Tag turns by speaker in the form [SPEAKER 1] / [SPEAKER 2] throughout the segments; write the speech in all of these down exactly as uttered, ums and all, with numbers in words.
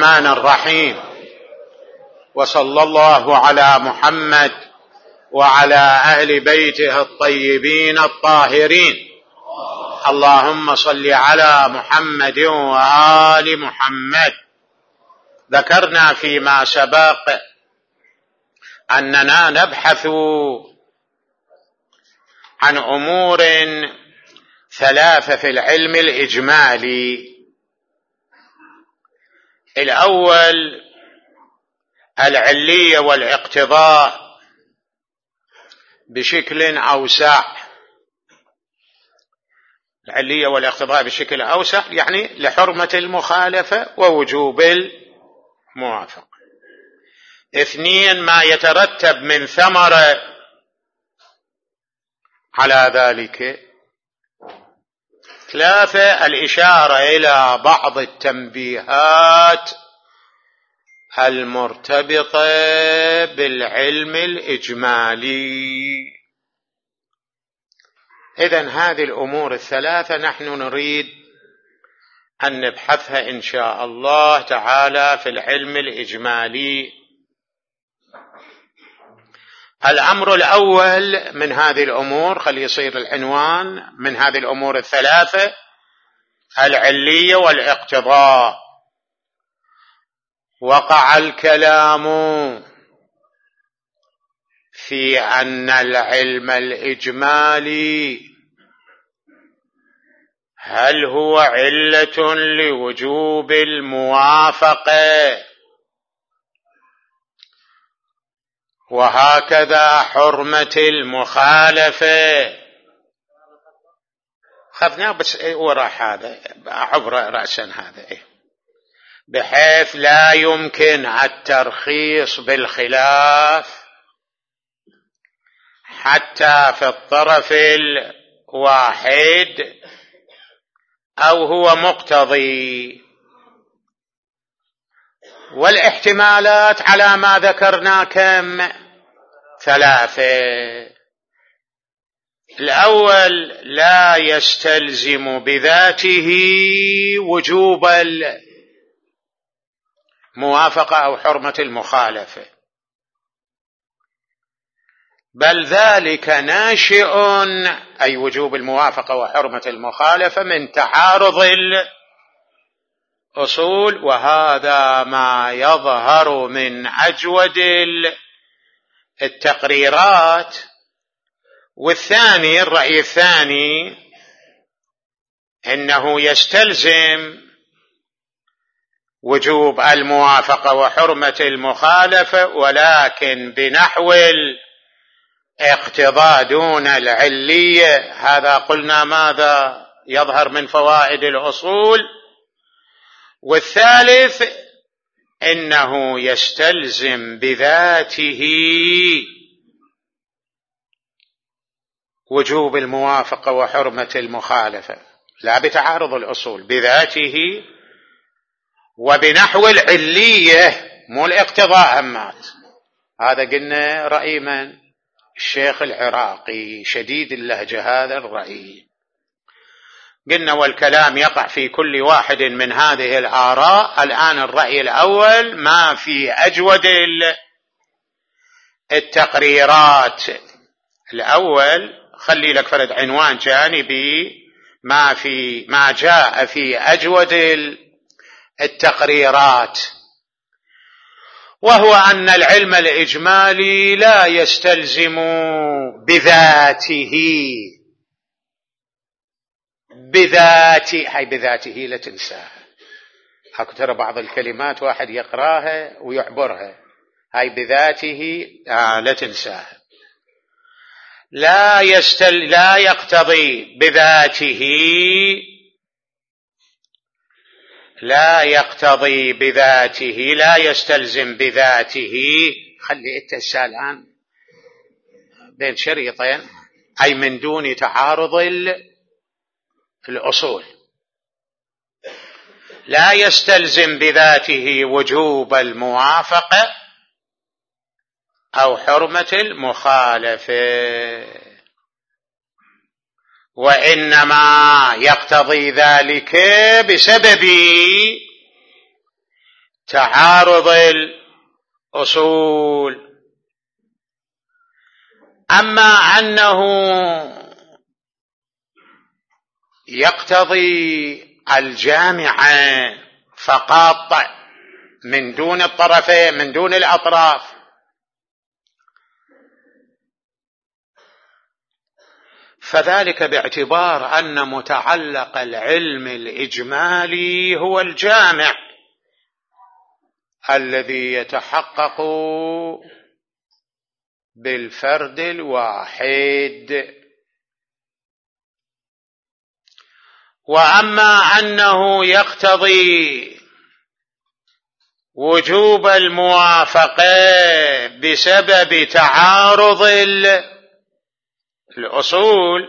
[SPEAKER 1] الرحمن الرحيم، وصلى الله على محمد وعلى أهل بيته الطيبين الطاهرين. اللهم صل على محمد وآل محمد. ذكرنا فيما سبق أننا نبحث عن أمور ثلاثة في العلم الإجمالي. الأول العلية والاقتضاء بشكل أوسع. العلية والاقتضاء بشكل أوسع يعني لحرمة المخالفة ووجوب الموافقة. اثنين ما يترتب من ثمرة على ذلك. ثلاثة الإشارة إلى بعض التنبيهات المرتبطة بالعلم الإجمالي. إذن هذه الأمور الثلاثة نحن نريد أن نبحثها إن شاء الله تعالى في العلم الإجمالي. الأمر الأول من هذه الأمور، خلي يصير العنوان من هذه الأمور الثلاثة العلية والاقتضاء. وقع الكلام في أن العلم الإجمالي هل هو علة لوجوب الموافقة، وهكذا حرمة المخالفة. خذناه بس وراح هذا عبر رأسا هذا إيه؟ بحيث لا يمكن الترخيص بالخلاف حتى في الطرف الواحد أو هو مقتضي. والاحتمالات على ما ذكرنا كم؟ ثلاثة. الأول لا يستلزم بذاته وجوب الموافقة أو حرمة المخالفة، بل ذلك ناشئ أي وجوب الموافقة وحرمة المخالفة من تعارض الأصول، وهذا ما يظهر من أجود التقريرات. والثاني الرأي الثاني إنه يستلزم وجوب الموافقة وحرمة المخالفة ولكن بنحو الاقتضاء دون العلية. هذا قلنا ماذا يظهر من فوائد الأصول. والثالث إنه يستلزم بذاته وجوب الموافقة وحرمة المخالفة، لا بتعارض الأصول، بذاته وبنحو العلية مو الاقتضاء همات. هذا قلنا رأي من؟ الشيخ العراقي شديد اللهجة هذا الرأي. قلنا والكلام يقع في كل واحد من هذه الآراء. الآن الرأي الأول ما في أجود التقريرات. الأول خلي لك فرد عنوان جانبي ما في ما جاء في أجود التقريرات، وهو أن العلم الإجمالي لا يستلزم بذاته. بذاته هاي بذاته لا تنساها. هاك ترى بعض الكلمات واحد يقراها ويعبرها. هاي بذاته آه لا تنساها. لا يستل لا يقتضي بذاته لا يقتضي بذاته لا يستلزم بذاته. خلي التسال الآن بين شريطين، أي من دون تعارض الأصول. لا يستلزم بذاته وجوب الموافقة أو حرمة المخالفة، وإنما يقتضي ذلك بسبب تعارض الأصول. أما أنه يقتضي الجامعة فقط من دون الطرفين من دون الأطراف، فذلك باعتبار أن متعلق العلم الإجمالي هو الجامع الذي يتحقق بالفرد الواحد. وأما أنه يقتضي وجوب الموافقة بسبب تعارض الأصول،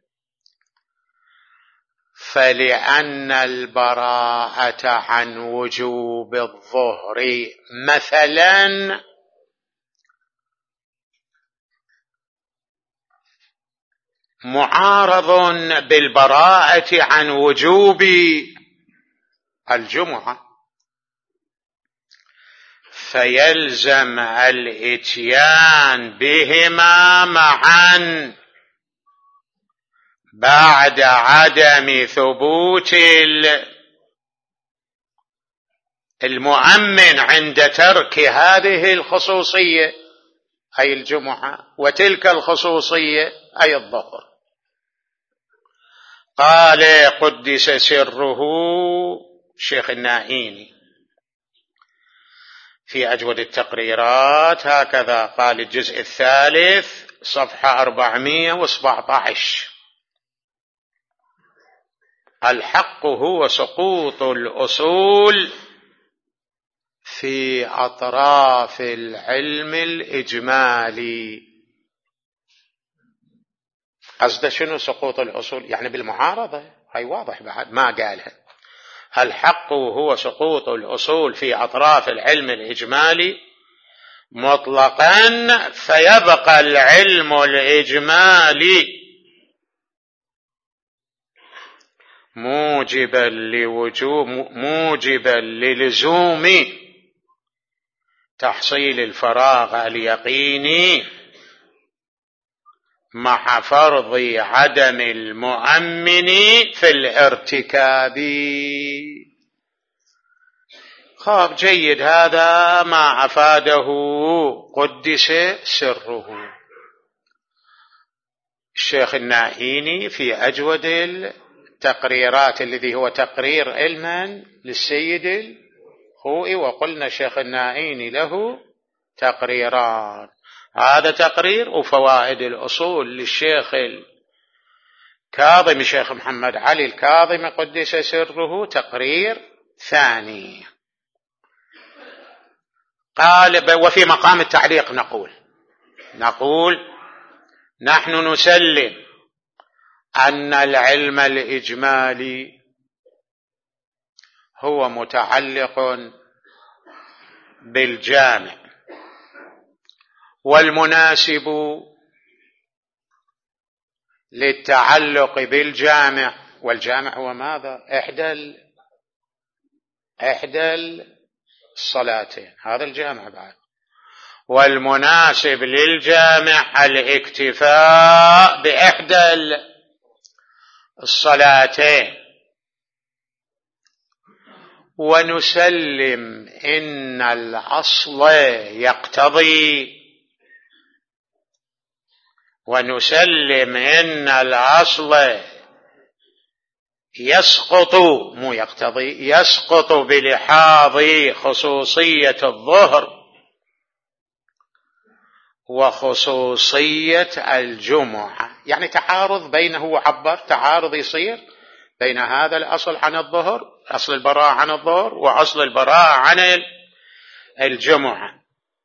[SPEAKER 1] فلأن البراءة عن وجوب الظهر مثلا معارض بالبراءة عن وجوب الجمعة، فيلزم الإتيان بهما معا بعد عدم ثبوت المؤمن عند ترك هذه الخصوصية أي الجمعة، وتلك الخصوصية أي الظهر. قال قدس سره شيخ النائيني في أجود التقريرات هكذا قال: الجزء الثالث صفحة أربعمائة وسبعة عشر: الحق هو سقوط الأصول في أطراف العلم الإجمالي. قصد شنو سقوط الأصول؟ يعني بالمعارضة، هاي واضح بعد ما قالها. الحق هو سقوط الأصول في أطراف العلم الإجمالي مطلقا، فيبقى العلم الإجمالي موجبا لوجوب موجبا للزوم تحصيل الفراغ اليقيني مع فرض عدم المؤمن في الارتكاب. خاب جيد، هذا ما أفاده قدس سره الشيخ النائيني في أجود التقريرات، الذي هو تقرير علما للسيد الخوئي. وقلنا الشيخ النائيني له تقريران، هذا تقرير وفوائد الأصول للشيخ الكاظم الشيخ محمد علي الكاظم قدس سره تقرير ثاني. قال: وفي مقام التعليق نقول نقول نحن نسلم أن العلم الإجمالي هو متعلق بالجامع، والمناسب للتعلق بالجامع، والجامع هو ماذا؟ إحدى إحدى الصلاتين، هذا الجامع بعد. والمناسب للجامع الاكتفاء بإحدى الصلاتين. ونسلم إن الأصل يقتضي ونسلم إن الأصل يسقط مو يقتضي يسقط بلحاظ خصوصية الظهر وخصوصية الجمعة. يعني تعارض بينه، وعبر تعارض يصير بين هذا الأصل عن الظهر، أصل البراءة عن الظهر، وأصل البراءة عن الجمعة.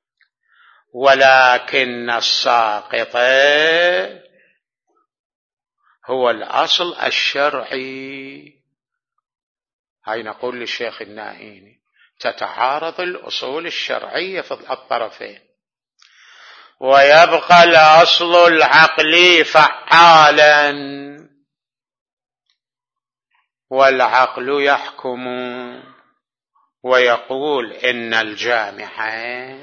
[SPEAKER 1] ولكن الساقط هو الأصل الشرعي. هاي نقول للشيخ النائيني: تتعارض الأصول الشرعية في الطرفين، ويبقى الأصل العقلي فعالا، والعقل يحكم ويقول إن الجامعة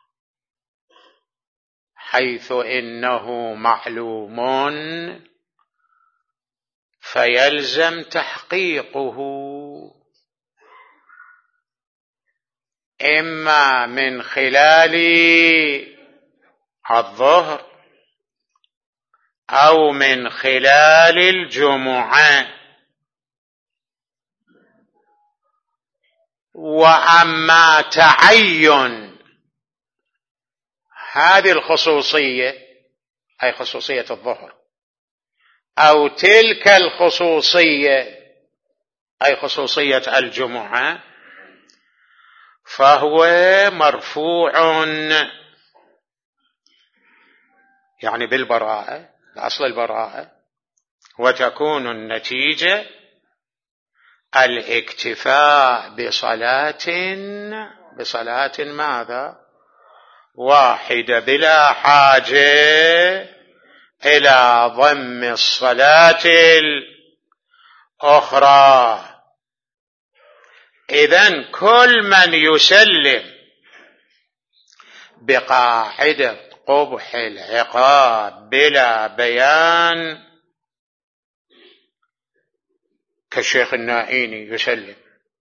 [SPEAKER 1] حيث إنه معلوم فيلزم تحقيقه إما من خلال الظهر أو من خلال الجمعة. وأما تعين هذه الخصوصية أي خصوصية الظهر أو تلك الخصوصية أي خصوصية الجمعة فهو مرفوع يعني بالبراءة، أصل البراءة، وتكون النتيجة الاكتفاء بصلاة بصلاة ماذا؟ واحدة بلا حاجة إلى ضم الصلاة الأخرى. إذن كل من يسلم بقاعدة قبح العقاب بلا بيان كالشيخ النائيني يسلم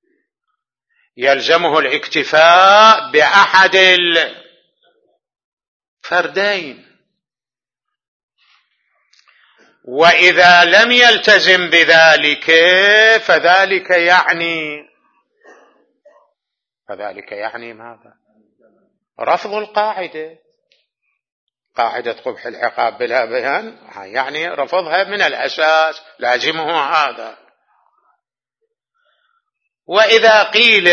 [SPEAKER 1] يلزمه الاكتفاء بأحد الفردين، وإذا لم يلتزم بذلك فذلك يعني فذلك يعني ماذا؟ رفض القاعدة، قاعدة قبح العقاب بلا بيان يعني رفضها من الأساس، لازمه هذا. وإذا قيل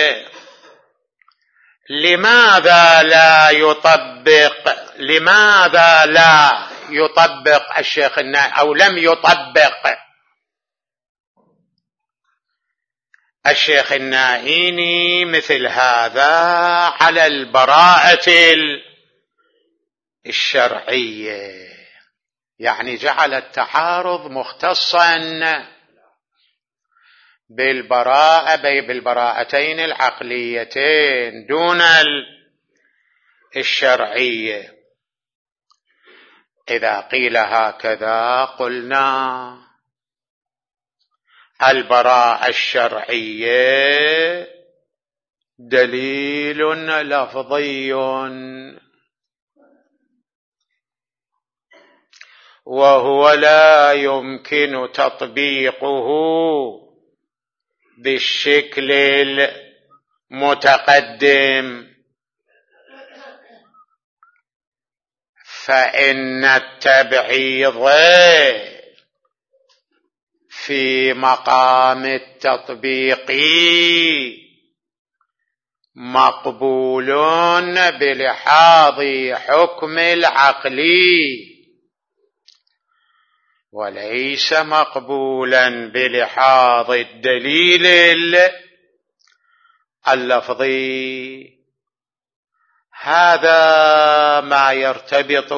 [SPEAKER 1] لماذا لا يطبق لماذا لا يطبق الشيخ النائي أو لم يطبق الشيخ النائيني مثل هذا على البراءة الشرعية، يعني جعل التعارض مختصا بالبراءة بالبراءتين العقليتين دون الشرعية. إذا قيل هكذا قلنا البراءة الشرعية دليل لفظي وهو لا يمكن تطبيقه بالشكل المتقدم، فإن التبعيض في مقام التطبيق مقبول بلحاظ حكم العقلي وليس مقبولا بلحاظ الدليل اللفظي. هذا ما يرتبط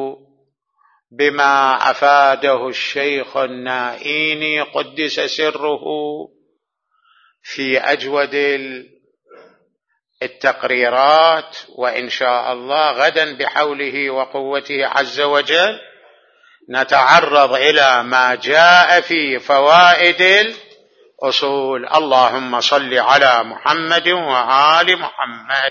[SPEAKER 1] بما أفاده الشيخ النائيني قدس سره في أجود التقريرات، وإن شاء الله غدا بحوله وقوته عز وجل نتعرض إلى ما جاء في فوائد الأصول. اللهم صل على محمد وآل محمد.